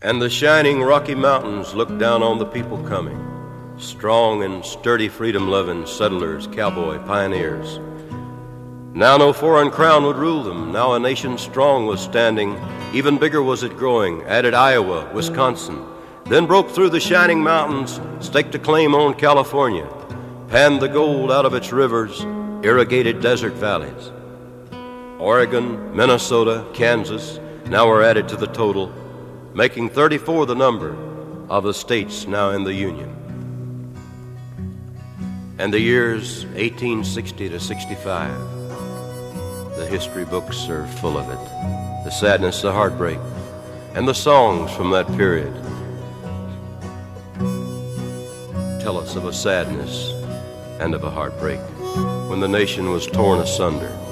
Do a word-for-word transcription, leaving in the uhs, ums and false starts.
And the shining Rocky Mountains looked down on the people coming, strong and sturdy freedom-loving settlers, cowboy pioneers. Now no foreign crown would rule them. Now a nation strong was standing. Even bigger was it growing. Added Iowa, Wisconsin. Then broke through the shining mountains, staked a claim on California. Panned the gold out of its rivers, irrigated desert valleys. Oregon, Minnesota, Kansas now were added to the total, making thirty-four the number of the states now in the Union. And the years eighteen sixty to sixty-five, the history books are full of it. The sadness, the heartbreak, and the songs from that period tell us of a sadness and of a heartbreak when the nation was torn asunder.